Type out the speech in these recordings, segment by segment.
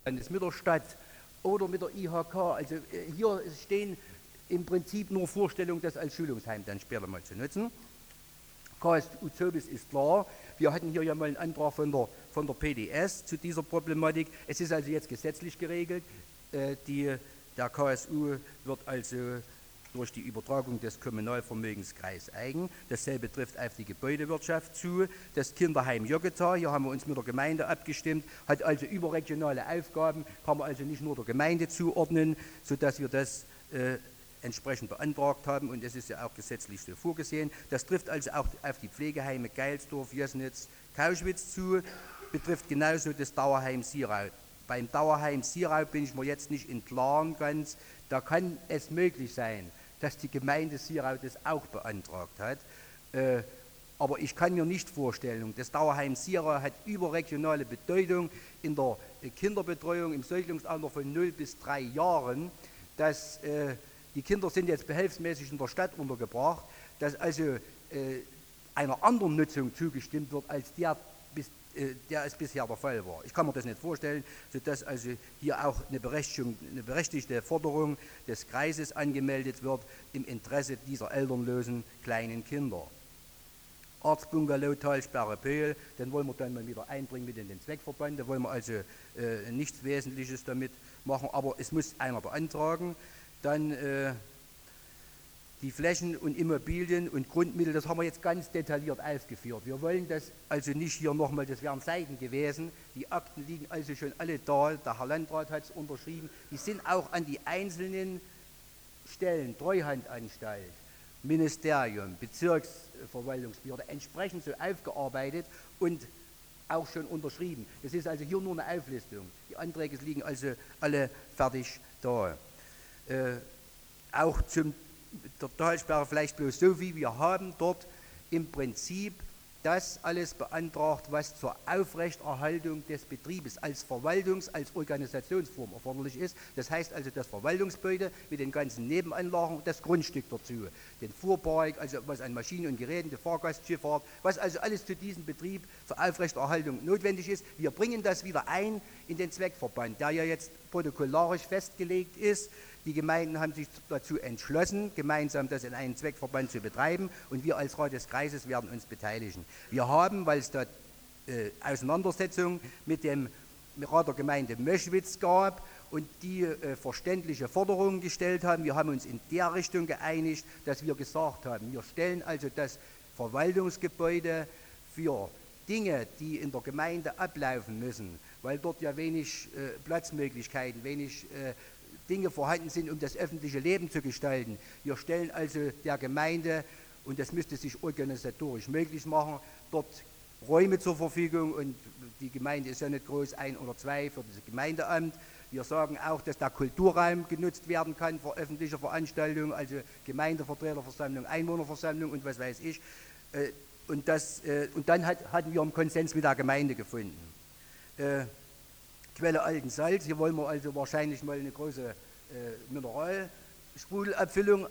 mit der Stadt oder mit der IHK. Also hier stehen im Prinzip nur Vorstellungen, das als Schulungsheim dann später mal zu nutzen. KSU Zobis ist klar. Wir hatten hier ja mal einen Antrag von der PDS zu dieser Problematik. Es ist also jetzt gesetzlich geregelt. Der KSU wird also durch die Übertragung des Kommunalvermögens kreiseigen. Dasselbe trifft auf die Gebäudewirtschaft zu. Das Kinderheim Joggetal, hier haben wir uns mit der Gemeinde abgestimmt, hat also überregionale Aufgaben, kann man also nicht nur der Gemeinde zuordnen, sodass wir das entsprechend beantragt haben, und es ist ja auch gesetzlich so vorgesehen. Das trifft also auch auf die Pflegeheime Geilsdorf, Jößnitz, Kauschwitz zu, betrifft genauso das Dauerheim Sierau. Beim Dauerheim Sierau bin ich mir jetzt nicht im Klaren ganz, da kann es möglich sein, dass die Gemeinde Sierau das auch beantragt hat, aber ich kann mir nicht vorstellen, das Dauerheim Sierau hat überregionale Bedeutung in der Kinderbetreuung im Säuglingsalter von 0 bis 3 Jahren, dass die Kinder sind jetzt behelfsmäßig in der Stadt untergebracht, dass also einer anderen Nutzung zugestimmt wird, als der es bisher der Fall war. Ich kann mir das nicht vorstellen, sodass also hier auch eine berechtigte Forderung des Kreises angemeldet wird im Interesse dieser elternlosen kleinen Kinder. Arztbungalow Talsperre Pöhl, den wollen wir dann mal wieder einbringen mit in den Zweckverband, da wollen wir also nichts Wesentliches damit machen, aber es muss einer beantragen. Dann die Flächen und Immobilien und Grundmittel, das haben wir jetzt ganz detailliert aufgeführt. Wir wollen das also nicht hier nochmal, das wären Seiten gewesen, die Akten liegen also schon alle da, der Herr Landrat hat es unterschrieben, die sind auch an die einzelnen Stellen, Treuhandanstalt, Ministerium, Bezirksverwaltungsbehörde, entsprechend so aufgearbeitet und auch schon unterschrieben. Das ist also hier nur eine Auflistung. Die Anträge liegen also alle fertig da. Auch zum der Talsperre vielleicht bloß so, wie wir haben dort im Prinzip das alles beantragt, was zur Aufrechterhaltung des Betriebes als als Organisationsform erforderlich ist. Das heißt also das Verwaltungsgebäude mit den ganzen Nebenanlagen, das Grundstück dazu, den Fuhrpark, also was an Maschinen und Geräten, die Fahrgastschifffahrt, was also alles zu diesem Betrieb zur Aufrechterhaltung notwendig ist. Wir bringen das wieder ein in den Zweckverband, der ja jetzt protokollarisch festgelegt ist. Die Gemeinden haben sich dazu entschlossen, gemeinsam das in einen Zweckverband zu betreiben, und wir als Rat des Kreises werden uns beteiligen. Wir haben, weil es da Auseinandersetzungen mit dem Rat der Gemeinde Möschwitz gab und die verständliche Forderungen gestellt haben, wir haben uns in der Richtung geeinigt, dass wir gesagt haben, wir stellen also das Verwaltungsgebäude für Dinge, die in der Gemeinde ablaufen müssen, weil dort ja wenig Platzmöglichkeiten, wenig Dinge vorhanden sind, um das öffentliche Leben zu gestalten. Wir stellen also der Gemeinde, und das müsste sich organisatorisch möglich machen, dort Räume zur Verfügung, und die Gemeinde ist ja nicht groß, 1 oder 2 für das Gemeindeamt. Wir sagen auch, dass der Kulturraum genutzt werden kann für öffentliche Veranstaltungen, also Gemeindevertreterversammlung, Einwohnerversammlung und was weiß ich. Und dann hatten wir einen Konsens mit der Gemeinde gefunden. Quelle Altensalz, hier wollen wir also wahrscheinlich mal eine große Mineralsprudelabfüllung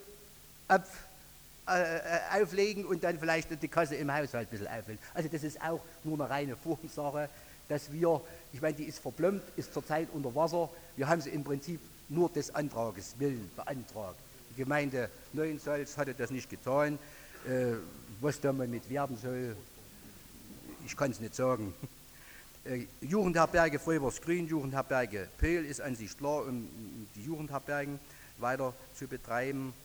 auflegen und dann vielleicht die Kasse im Haushalt ein bisschen auffüllen. Also das ist auch nur eine reine Formsache, dass wir, ich meine, die ist verplombt, ist zurzeit unter Wasser, wir haben sie im Prinzip nur des Antrages willen beantragt. Die Gemeinde Neuensalz hatte das nicht getan, was da mal mit werden soll, ich kann es nicht sagen. Jugendherberge Fröbersgrün, Jugendherberge Pöhl ist an sich klar, um die Jugendherbergen weiter zu betreiben.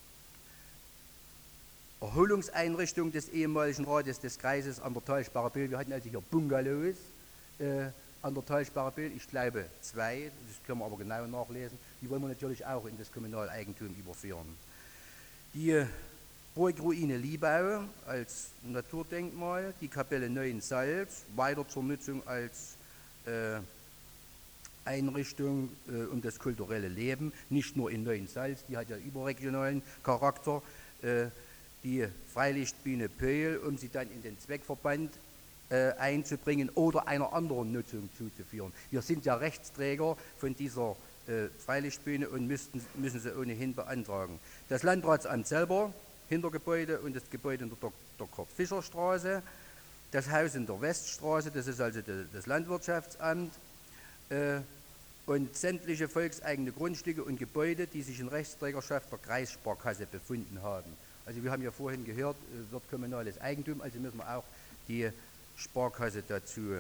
Erholungseinrichtung des ehemaligen Rates des Kreises an der Talsperre Pöhl. Wir hatten also hier Bungalows an der Talsperre Pöhl, ich glaube 2, das können wir aber genau nachlesen. Die wollen wir natürlich auch in das Kommunaleigentum überführen. Die Burgruine Liebau als Naturdenkmal, die Kapelle Neuensalz weiter zur Nutzung als Einrichtung um das kulturelle Leben, nicht nur in Neuensalz, die hat ja überregionalen Charakter, die Freilichtbühne Pöhl, um sie dann in den Zweckverband einzubringen oder einer anderen Nutzung zuzuführen. Wir sind ja Rechtsträger von dieser Freilichtbühne und müssen sie ohnehin beantragen. Das Landratsamt selber, Hintergebäude und das Gebäude in der Dr. Kurt-Fischer-Straße, das Haus in der Weststraße, das ist also das Landwirtschaftsamt, und sämtliche volkseigene Grundstücke und Gebäude, die sich in Rechtsträgerschaft der Kreissparkasse befunden haben. Also wir haben ja vorhin gehört, wird kommunales Eigentum, also müssen wir auch die Sparkasse dazu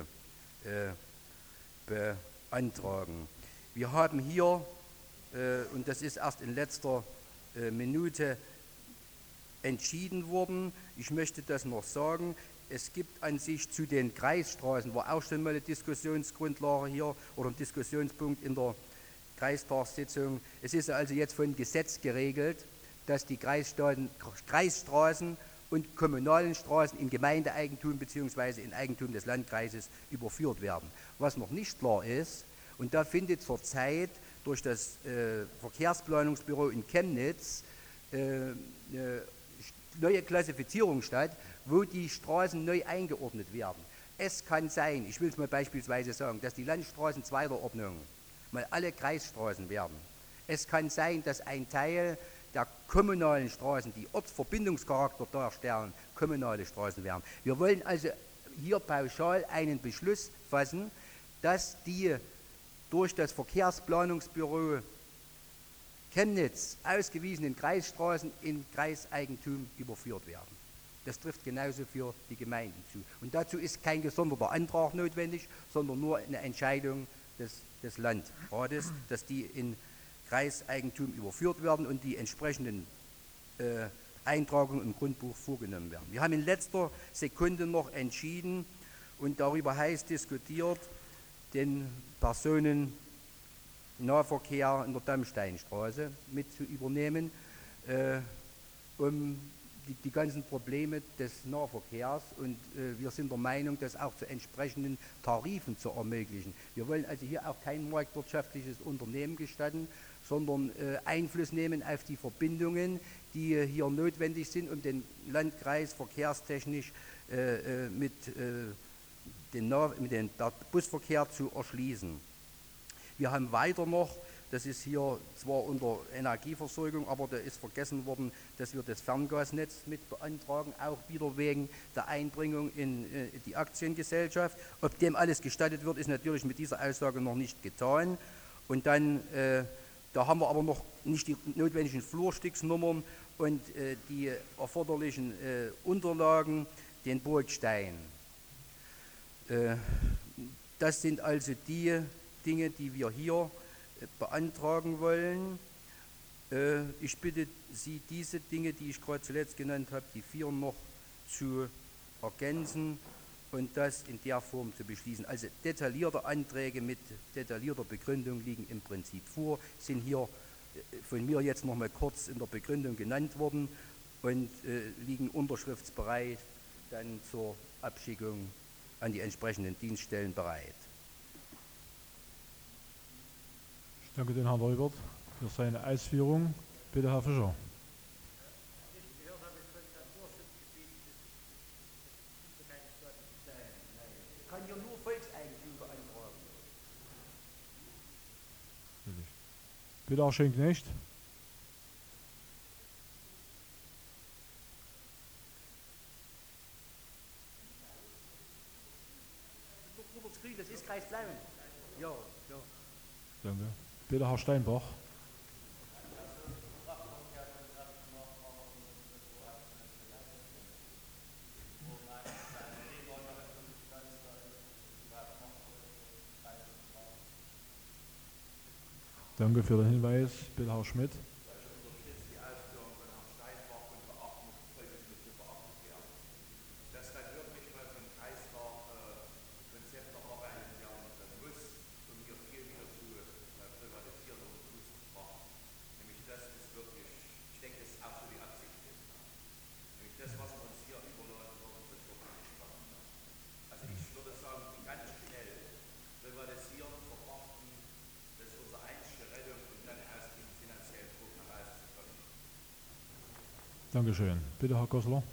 beantragen. Wir haben hier, und das ist erst in letzter Minute entschieden worden, ich möchte das noch sagen, es gibt an sich zu den Kreisstraßen, war auch schon mal eine Diskussionsgrundlage hier oder ein Diskussionspunkt in der Kreistagssitzung. Es ist also jetzt von Gesetz geregelt, dass die Kreisstraßen und kommunalen Straßen in Gemeindeeigentum bzw. in Eigentum des Landkreises überführt werden. Was noch nicht klar ist, und da findet zurzeit durch das Verkehrsplanungsbüro in Chemnitz neue Klassifizierung statt, wo die Straßen neu eingeordnet werden. Es kann sein, ich will es mal beispielsweise sagen, dass die Landstraßen zweiter Ordnung mal alle Kreisstraßen werden. Es kann sein, dass ein Teil der kommunalen Straßen, die Ortsverbindungscharakter darstellen, kommunale Straßen werden. Wir wollen also hier pauschal einen Beschluss fassen, dass die durch das Verkehrsplanungsbüro Chemnitz ausgewiesenen Kreisstraßen in Kreiseigentum überführt werden. Das trifft genauso für die Gemeinden zu. Und dazu ist kein gesonderter Antrag notwendig, sondern nur eine Entscheidung des Landrates, dass die in Kreiseigentum überführt werden und die entsprechenden Eintragungen im Grundbuch vorgenommen werden. Wir haben in letzter Sekunde noch entschieden und darüber heiß diskutiert, den Personennahverkehr in der Dammsteinstraße mit zu übernehmen, um die ganzen Probleme des Nahverkehrs, und wir sind der Meinung, das auch zu entsprechenden Tarifen zu ermöglichen. Wir wollen also hier auch kein marktwirtschaftliches Unternehmen gestatten, sondern Einfluss nehmen auf die Verbindungen, die hier notwendig sind, um den Landkreis verkehrstechnisch mit dem Busverkehr zu erschließen. Wir haben weiter noch, das ist hier zwar unter Energieversorgung, aber da ist vergessen worden, dass wir das Ferngasnetz mit beantragen, auch wieder wegen der Einbringung in die Aktiengesellschaft. Ob dem alles gestattet wird, ist natürlich mit dieser Aussage noch nicht getan. Und dann, da haben wir aber noch nicht die notwendigen Flurstücksnummern und die erforderlichen Unterlagen, den Burgstein. Das sind also die Dinge, die wir hier beantragen wollen. Ich bitte Sie, diese Dinge, die ich gerade zuletzt genannt habe, die 4 noch zu ergänzen und das in der Form zu beschließen. Also detaillierte Anträge mit detaillierter Begründung liegen im Prinzip vor, sind hier von mir jetzt noch mal kurz in der Begründung genannt worden und liegen unterschriftsbereit dann zur Abschickung an die entsprechenden Dienststellen bereit. Ich danke den Herrn Reubert für seine Ausführungen. Bitte, Herr Fischer. Ich kann hier nur Volkseigentum beantragen. Bitte, Herr Schönknecht. Das ist Kreis Plauen. Ja, ja. Danke. Bitte, Herr Steinbach. Danke für den Hinweis. Bitte, Herr Schmidt. Dankeschön. Bitte, Herr Goslar.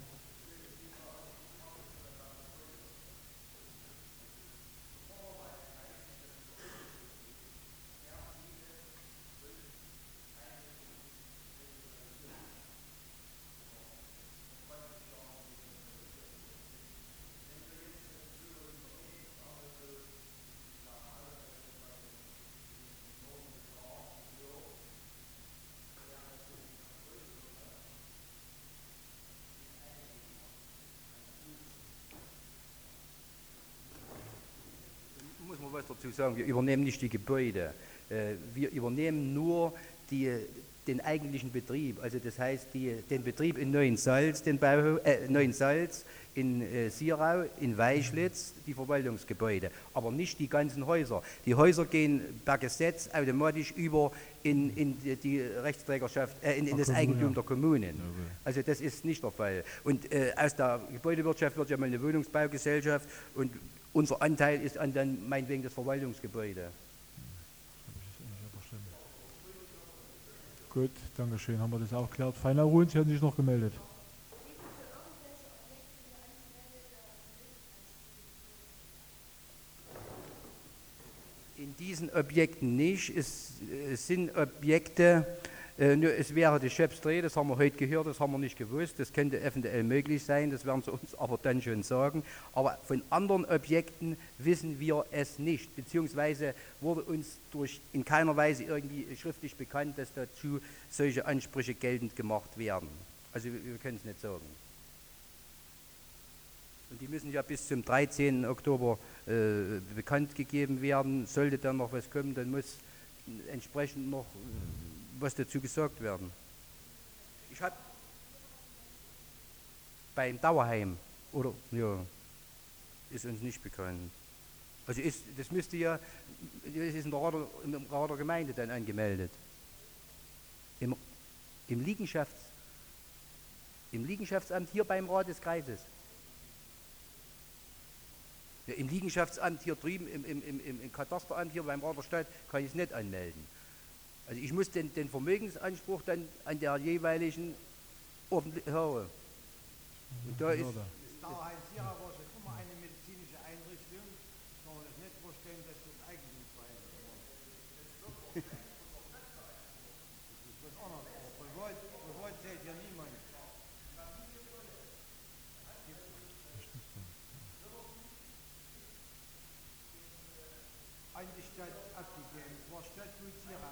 was dazu sagen. Wir übernehmen nicht die Gebäude. Wir übernehmen nur den eigentlichen Betrieb. Also das heißt, den Betrieb in Neuensalz, Neuensalz, in Sierau, in Weischlitz, die Verwaltungsgebäude, aber nicht die ganzen Häuser. Die Häuser gehen per Gesetz automatisch über in die Rechtsträgerschaft, in das Eigentum der Kommunen. Also das ist nicht der Fall. Und aus der Gebäudewirtschaft wird ja mal eine Wohnungsbaugesellschaft und unser Anteil ist dann meinetwegen das Verwaltungsgebäude. Gut, danke schön. Haben wir das auch geklärt. Feiner Ruhen, Sie hatten sich noch gemeldet. In diesen Objekten nicht. Es sind Objekte, es wäre die Schöpfsdreh, das haben wir heute gehört, das haben wir nicht gewusst, das könnte eventuell möglich sein, das werden sie uns aber dann schon sagen. Aber von anderen Objekten wissen wir es nicht, beziehungsweise wurde uns in keiner Weise irgendwie schriftlich bekannt, dass dazu solche Ansprüche geltend gemacht werden. Also wir können es nicht sagen. Und die müssen ja bis zum 13. Oktober bekannt gegeben werden. Sollte dann noch was kommen, dann muss entsprechend noch was dazu gesagt werden. Ich habe beim Dauerheim, oder? Ja, ist uns nicht bekannt. Also das müsste ja, das ist im Rat der Gemeinde dann angemeldet. Im Liegenschaftsamt hier beim Rat des Kreises. Ja, im Liegenschaftsamt hier drüben, im Katasteramt hier beim Rat der Stadt, kann ich es nicht anmelden. Also ich muss den Vermögensanspruch dann an der jeweiligen ordentlich haben. Und da ist... Das Dauerheim Sierra war schon immer eine medizinische Einrichtung. Ich kann mir das nicht vorstellen, dass das Eigentumsverhältnis war. Das ist was anderes. Aber privat zählt ja niemand. An die Stadt abgegeben. Es war Stadtgut Sierra.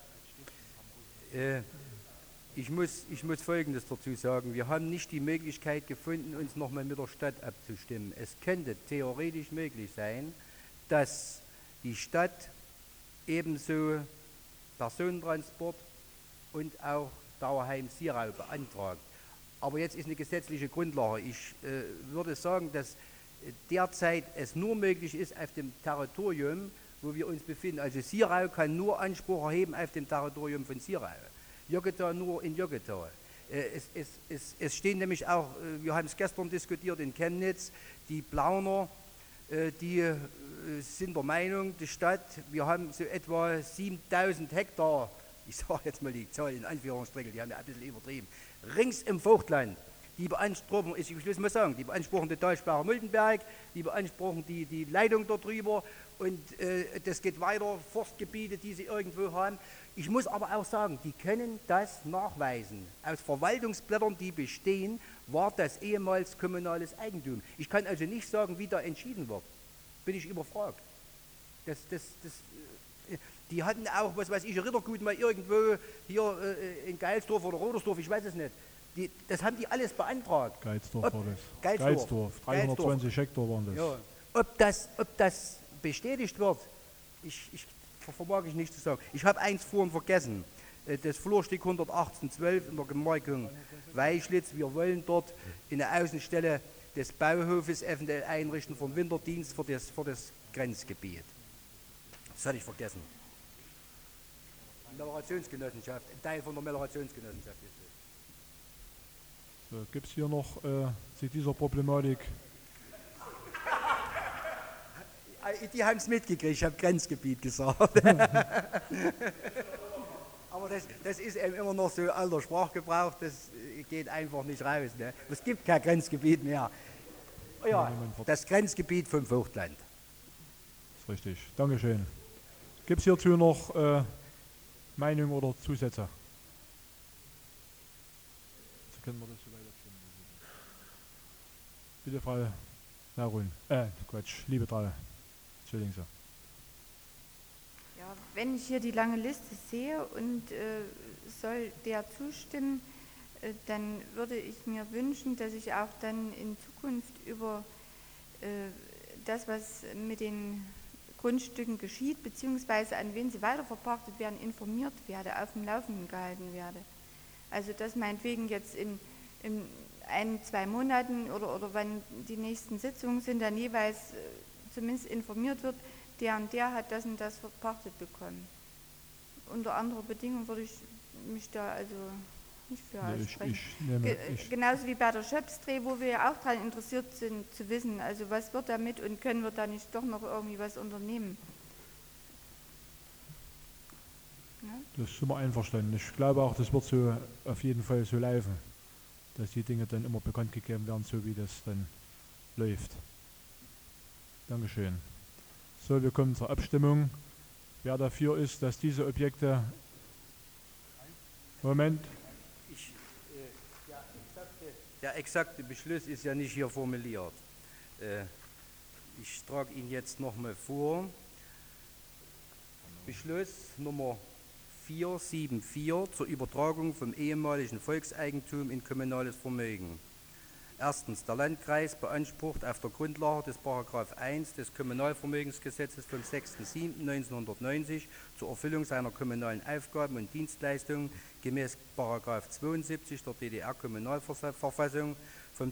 Ich muss Folgendes dazu sagen. Wir haben nicht die Möglichkeit gefunden, uns nochmal mit der Stadt abzustimmen. Es könnte theoretisch möglich sein, dass die Stadt ebenso Personentransport und auch Dauerheim Sierau beantragt. Aber jetzt ist eine gesetzliche Grundlage. Ich würde sagen, dass derzeit es nur möglich ist auf dem Territorium, wo wir uns befinden. Also Sierau kann nur Anspruch erheben auf dem Territorium von Sierau. Joggetal nur in Joggetal. Es stehen nämlich auch, wir haben es gestern diskutiert in Chemnitz, die Plauner, die sind der Meinung, die Stadt, wir haben so etwa 7000 Hektar, ich sage jetzt mal die Zahl in Anführungsstrichen, die haben ja ein bisschen übertrieben, rings im Vogtland. Die beanspruchen, ich will es mal sagen, die beanspruchen die Talsperre Muldenberg, die beanspruchen die Leitung dort drüber und das geht weiter, Forstgebiete, die sie irgendwo haben. Ich muss aber auch sagen, die können das nachweisen. Aus Verwaltungsblättern, die bestehen, war das ehemals kommunales Eigentum. Ich kann also nicht sagen, wie da entschieden wird. Bin ich überfragt. Die hatten auch, was weiß ich, Rittergut mal irgendwo hier in Geilsdorf oder Rodersdorf, ich weiß es nicht. Das haben die alles beantragt. Geilsdorf war das. Geilsdorf. 320 Hektar waren das. Ja. Ob das bestätigt wird, vermag ich nicht zu sagen. Ich habe eins vorhin vergessen. Das Flurstück 11812 in der Gemarkung Weischlitz. Wir wollen dort in der Außenstelle des Bauhofes eventuell einrichten vom Winterdienst für das Grenzgebiet. Das hatte ich vergessen. Meliorationsgenossenschaft, ein Teil von der Meliorationsgenossenschaft ist das. So, gibt es hier noch zu dieser Problematik? Die haben es mitgekriegt, ich habe Grenzgebiet gesagt. Aber das ist eben immer noch so alter Sprachgebrauch, das geht einfach nicht raus. Ne? Es gibt kein Grenzgebiet mehr. Ja, das Grenzgebiet vom Vogtland. Das ist richtig. Dankeschön. Gibt es hierzu noch Meinungen oder Zusätze? So können wir das so weiterführen. Bitte, Frau Narun. Liebe Frau. Entschuldigen Sie. Ja, wenn ich hier die lange Liste sehe und soll der zustimmen, dann würde ich mir wünschen, dass ich auch dann in Zukunft über das, was mit den Grundstücken geschieht, beziehungsweise an wen sie weiterverpachtet werden, informiert werde, auf dem Laufenden gehalten werde. Also dass meinetwegen jetzt in 1-2 Monaten oder wann die nächsten Sitzungen sind, dann jeweils zumindest informiert wird, der und der hat das und das verpachtet bekommen. Unter anderer Bedingung würde ich mich da also nicht für aussprechen. Genauso wie bei der Schöpfsdreh, wo wir ja auch daran interessiert sind zu wissen, also was wird damit und können wir da nicht doch noch irgendwie was unternehmen. Ja? Das sind wir einverstanden. Ich glaube auch, das wird so auf jeden Fall so laufen, dass die Dinge dann immer bekannt gegeben werden, so wie das dann läuft. Dankeschön. So, wir kommen zur Abstimmung. Wer dafür ist, dass diese Objekte... Moment. Der exakte Beschluss ist ja nicht hier formuliert. Ich trage ihn jetzt nochmal vor. Beschluss Nummer 474 zur Übertragung vom ehemaligen Volkseigentum in kommunales Vermögen. Erstens, der Landkreis beansprucht auf der Grundlage des § 1 des Kommunalvermögensgesetzes vom 6.7.1990 zur Erfüllung seiner kommunalen Aufgaben und Dienstleistungen gemäß § 72 der DDR-Kommunalverfassung vom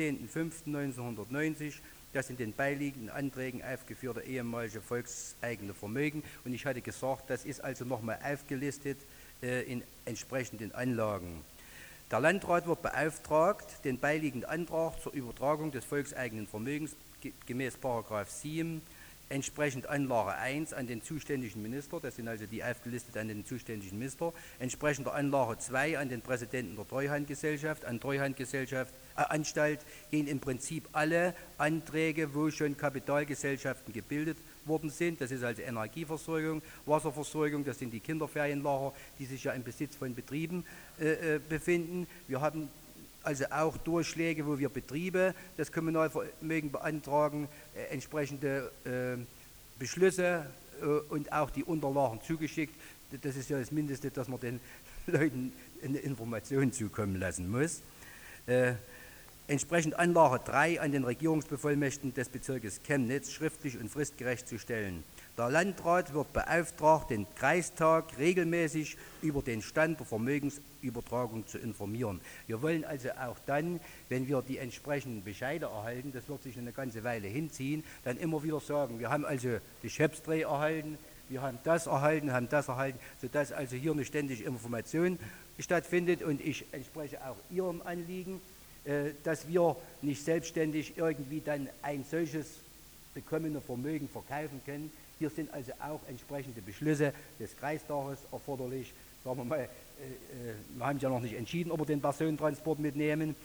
17.05.1990 das in den beiliegenden Anträgen aufgeführte ehemalige volkseigene Vermögen. Und ich hatte gesagt, das ist also nochmal aufgelistet in entsprechenden Anlagen. Der Landrat wird beauftragt, den beiliegenden Antrag zur Übertragung des volkseigenen Vermögens gemäß § 7 entsprechend Anlage 1 an den zuständigen Minister, das sind also die aufgelistet an den zuständigen Minister, entsprechend der Anlage 2 an den Präsidenten der Treuhandgesellschaft, an Anstalt gehen im Prinzip alle Anträge, wo schon Kapitalgesellschaften gebildet worden sind. Das ist also Energieversorgung, Wasserversorgung, das sind die Kinderferienlager, die sich ja im Besitz von Betrieben befinden. Wir haben also auch Durchschläge, wo wir Betriebe das Kommunalvermögen beantragen, entsprechende Beschlüsse und auch die Unterlagen zugeschickt. Das ist ja das Mindeste, dass man den Leuten eine Information zukommen lassen muss. Entsprechend Anlage 3 an den Regierungsbevollmächtigten des Bezirkes Chemnitz schriftlich und fristgerecht zu stellen. Der Landrat wird beauftragt, den Kreistag regelmäßig über den Stand der Vermögensübertragung zu informieren. Wir wollen also auch dann, wenn wir die entsprechenden Bescheide erhalten, das wird sich eine ganze Weile hinziehen, dann immer wieder sagen, wir haben also die Schöpfsdreh erhalten, wir haben das erhalten, sodass also hier eine ständige Information stattfindet und ich entspreche auch Ihrem Anliegen, dass wir nicht selbstständig irgendwie dann ein solches bekommene Vermögen verkaufen können. Hier sind also auch entsprechende Beschlüsse des Kreistages erforderlich. Sagen wir mal, wir haben ja noch nicht entschieden, ob wir den Personentransport mitnehmen,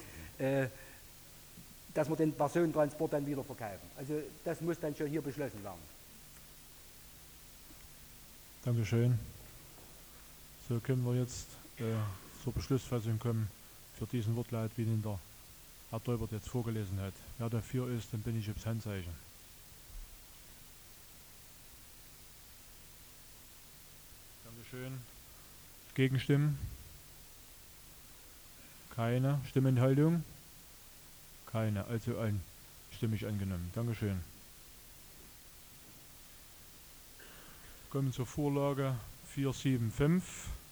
dass wir den Personentransport dann wieder verkaufen. Also das muss dann schon hier beschlossen werden. Dankeschön. So können wir jetzt zur Beschlussfassung kommen für diesen Wortlaut, wie den der Herr Deubert jetzt vorgelesen hat. Wer dafür ist, dann bin ich aufs Handzeichen. Dankeschön. Gegenstimmen? Keine. Stimmenthaltung? Keine. Also einstimmig angenommen. Dankeschön. Kommen zur Vorlage 475.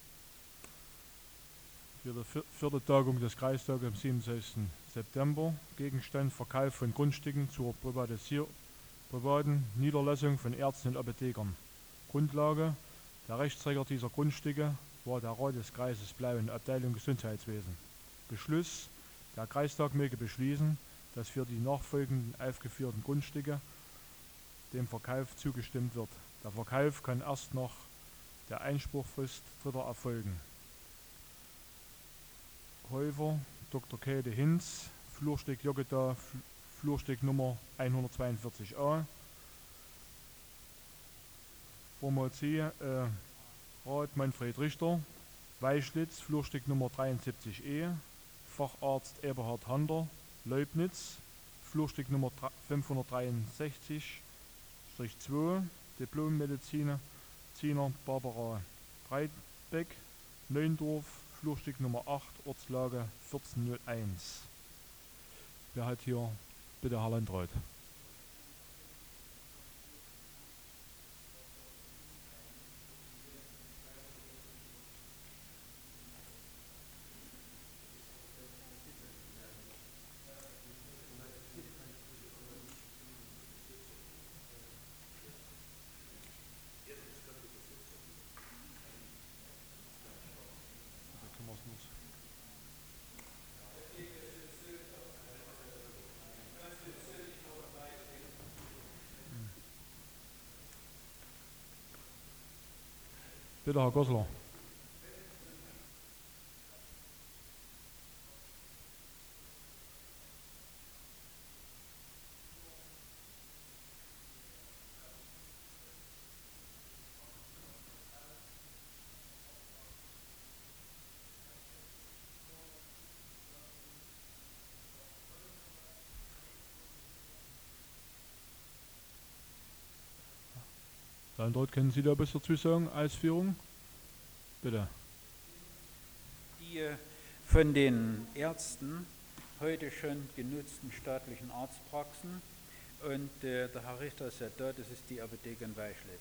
Für die vierte Tagung des Kreistages am 27. September. Gegenstand Verkauf von Grundstücken zur privaten Niederlassung von Ärzten und Apothekern. Grundlage: Der Rechtsträger dieser Grundstücke war der Rat des Kreises Blauen, Abteilung Gesundheitswesen. Beschluss: Der Kreistag möge beschließen, dass für die nachfolgenden aufgeführten Grundstücke dem Verkauf zugestimmt wird. Der Verkauf kann erst nach der Einspruchfrist Dritter erfolgen. Käufer Dr. Käthe Hinz, Flurstück Jogeda, Flurstück Nummer 142a. Promotie Rat Manfred Richter, Weischlitz, Flurstück Nummer 73e, Facharzt Eberhard Hander, Leubnitz, Flurstück Nummer 563-2, Diplommediziner Barbara Breitbeck, Neuendorf, Flurstück Nummer 8, Ortslage 1401. Wer hat hier bitte Herr Landrat? Bitte, Herr Goslar. Dort können Sie da etwas dazu sagen, Ausführung? Bitte. Die von den Ärzten heute schon genutzten staatlichen Arztpraxen und der Herr Richter ist ja da, das ist die Apotheke in Weischlitz.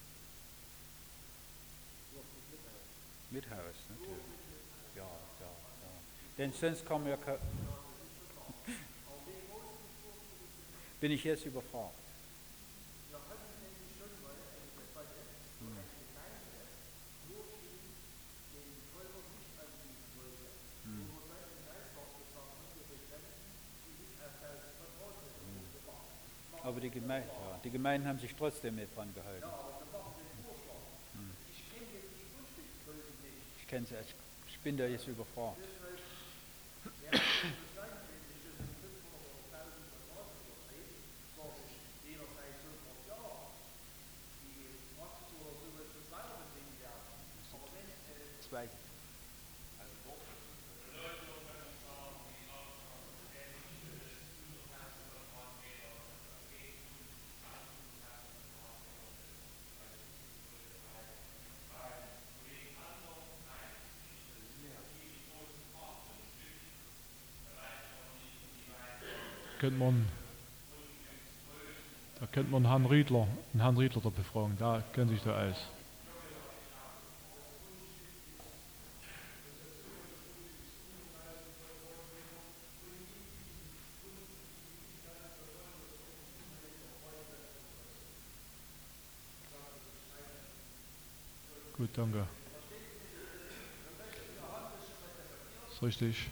Mit Haus, natürlich. Ja. Denn sonst kann man ja bin ich jetzt überfragt. Aber die Gemeinden haben sich trotzdem nicht dran gehalten. Ich kenne sie, ich bin da jetzt überfragt. Zwei. Da könnte man Herrn Riedler da befragen, da kennt sich da aus. Gut, danke. Ist richtig.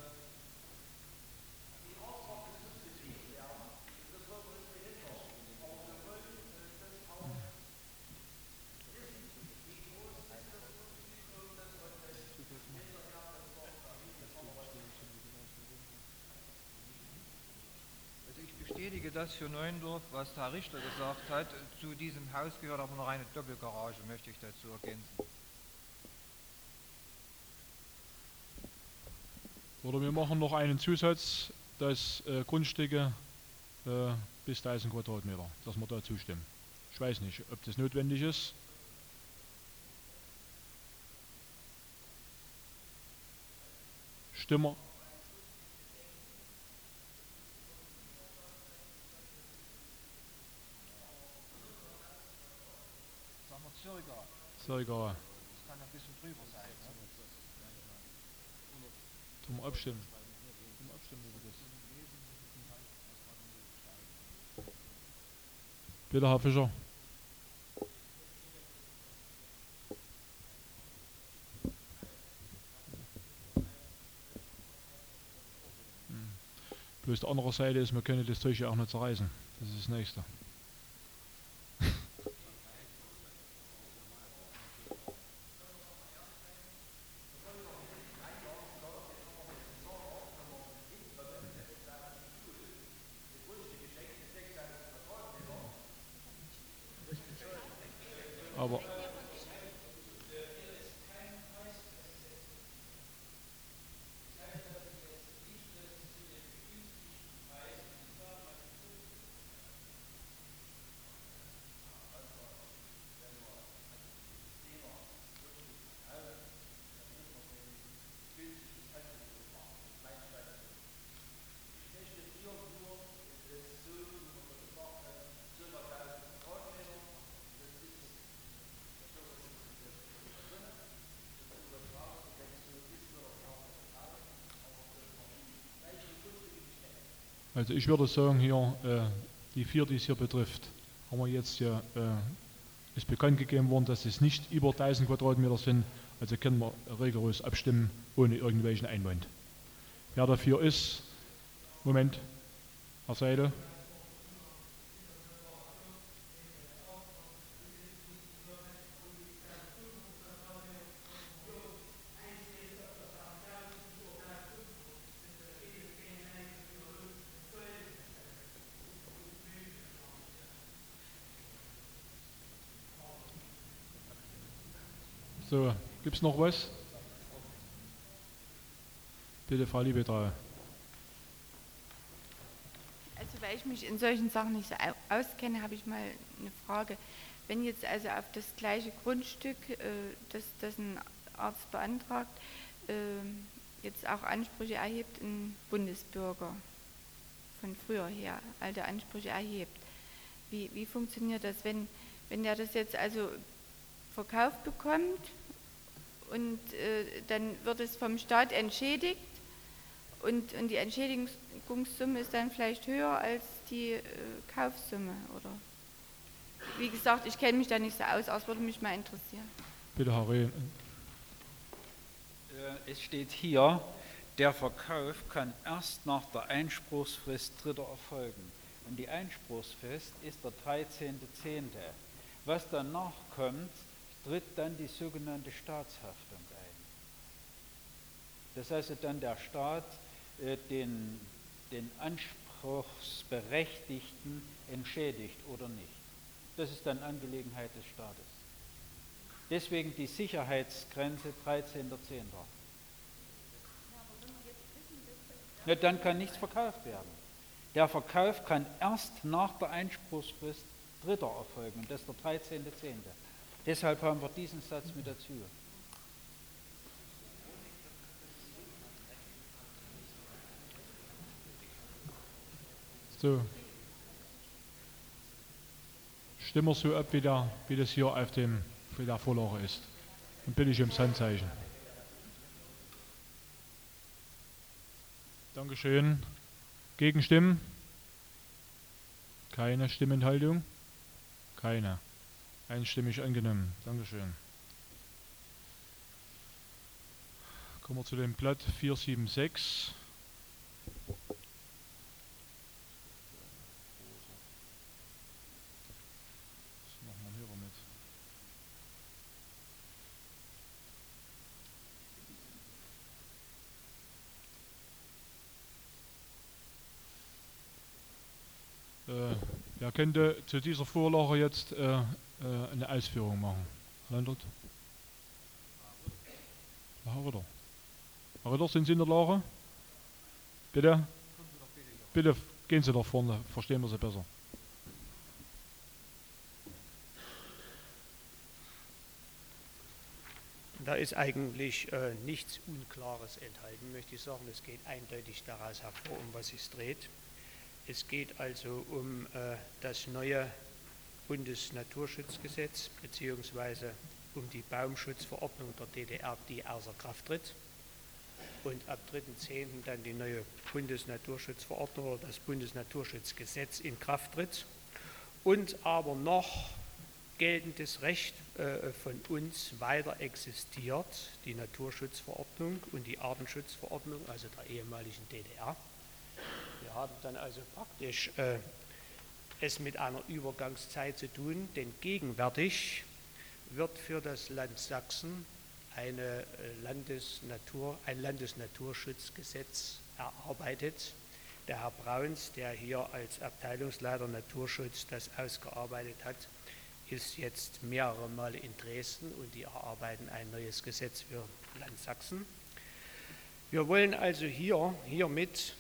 Ich bestätige das für Neuendorf, was der Herr Richter gesagt hat. Zu diesem Haus gehört aber noch eine Doppelgarage, möchte ich dazu ergänzen. Oder wir machen noch einen Zusatz, dass Grundstücke bis 1000 Quadratmeter, dass wir da zustimmen. Ich weiß nicht, ob das notwendig ist. Stimmen. Sagen wir circa. Circa. Das kann ein bisschen drüber sein. Ne? Tun wir abstimmen. Bitte, Herr Fischer. Bloß die andere Seite ist, wir können das Zeug ja auch nicht zerreißen. Das ist das Nächste. Aber also ich würde sagen, hier die 4, die es hier betrifft, haben wir jetzt ja, ist bekannt gegeben worden, dass es nicht über 1000 Quadratmeter sind, also können wir rigoros abstimmen, ohne irgendwelchen Einwand. Wer dafür ist, Moment, Herr Seidel. So, gibt es noch was? Bitte, Frau Liebetrau. Also weil ich mich in solchen Sachen nicht so auskenne, habe ich mal eine Frage. Wenn jetzt also auf das gleiche Grundstück, das ein Arzt beantragt, jetzt auch Ansprüche erhebt, ein Bundesbürger von früher her, alte Ansprüche erhebt, wie funktioniert das, wenn der das jetzt also verkauft bekommt und dann wird es vom Staat entschädigt und die Entschädigungssumme ist dann vielleicht höher als die Kaufsumme, oder? Wie gesagt, ich kenne mich da nicht so aus, aber es würde mich mal interessieren. Bitte, Herr Reh. Es steht hier, der Verkauf kann erst nach der Einspruchsfrist Dritter erfolgen. Und die Einspruchsfrist ist der 13.10. Was danach kommt, tritt dann die sogenannte Staatshaftung ein. Das heißt dann der Staat den Anspruchsberechtigten entschädigt oder nicht. Das ist dann Angelegenheit des Staates. Deswegen die Sicherheitsgrenze 13.10. Ja, dann kann nichts verkauft werden. Der Verkauf kann erst nach der Einspruchsfrist Dritter erfolgen, und das ist der 13.10. Deshalb haben wir diesen Satz mit dazu. So. Stimmen wir so ab, wie das hier auf der Vorlage ist. Und bitte ich ums Handzeichen. Dankeschön. Gegenstimmen? Keine Stimmenthaltung? Keine. Einstimmig angenommen. Dankeschön. Kommen wir zu dem Blatt 476. Was machen wir hier damit? Wer könnte zu dieser Vorlage jetzt eine Ausführung machen? Landert? Herr Ritter. Herr Ritter, sind Sie in der Lage? Bitte? Bitte gehen Sie nach vorne, verstehen wir Sie besser. Da ist eigentlich nichts Unklares enthalten, möchte ich sagen. Es geht eindeutig daraus hervor, um was es dreht. Es geht also um das neue Bundesnaturschutzgesetz beziehungsweise um die Baumschutzverordnung der DDR, die außer Kraft tritt. Und ab 3.10. dann die neue Bundesnaturschutzverordnung oder das Bundesnaturschutzgesetz in Kraft tritt. Und aber noch geltendes Recht von uns weiter existiert, die Naturschutzverordnung und die Artenschutzverordnung, also der ehemaligen DDR. Wir haben dann also praktisch es mit einer Übergangszeit zu tun, denn gegenwärtig wird für das Land Sachsen ein Landesnaturschutzgesetz erarbeitet. Der Herr Brauns, der hier als Abteilungsleiter Naturschutz das ausgearbeitet hat, ist jetzt mehrere Male in Dresden und die erarbeiten ein neues Gesetz für Land Sachsen. Wir wollen also hiermit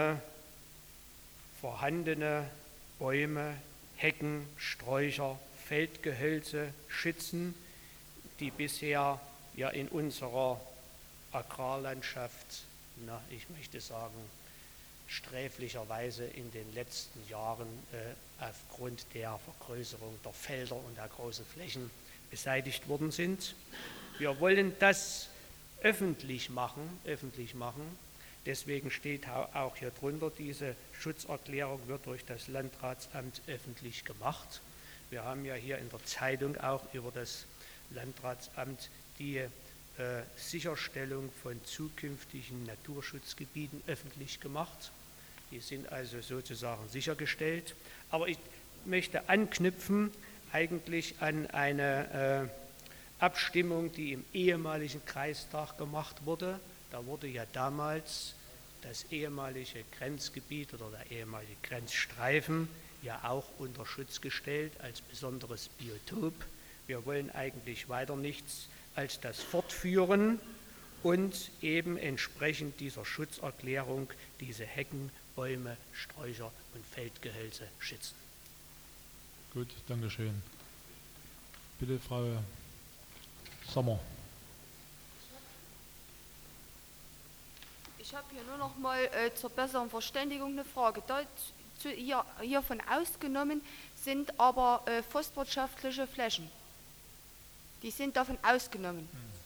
vorhandene Bäume, Hecken, Sträucher, Feldgehölze schützen, die bisher ja in unserer Agrarlandschaft, ich möchte sagen, sträflicherweise in den letzten Jahren aufgrund der Vergrößerung der Felder und der großen Flächen beseitigt worden sind. Wir wollen das öffentlich machen. Deswegen steht auch hier drunter, diese Schutzerklärung wird durch das Landratsamt öffentlich gemacht. Wir haben ja hier in der Zeitung auch über das Landratsamt die Sicherstellung von zukünftigen Naturschutzgebieten öffentlich gemacht. Die sind also sozusagen sichergestellt. Aber ich möchte anknüpfen eigentlich an eine Abstimmung, die im ehemaligen Kreistag gemacht wurde. Da wurde ja damals das ehemalige Grenzgebiet oder der ehemalige Grenzstreifen ja auch unter Schutz gestellt als besonderes Biotop. Wir wollen eigentlich weiter nichts als das Fortführen und eben entsprechend dieser Schutzerklärung diese Hecken, Bäume, Sträucher und Feldgehölze schützen. Gut, danke schön. Bitte, Frau Sommer. Ich habe hier nur noch mal zur besseren Verständigung eine Frage. Hiervon ausgenommen sind aber forstwirtschaftliche Flächen. Die sind davon ausgenommen.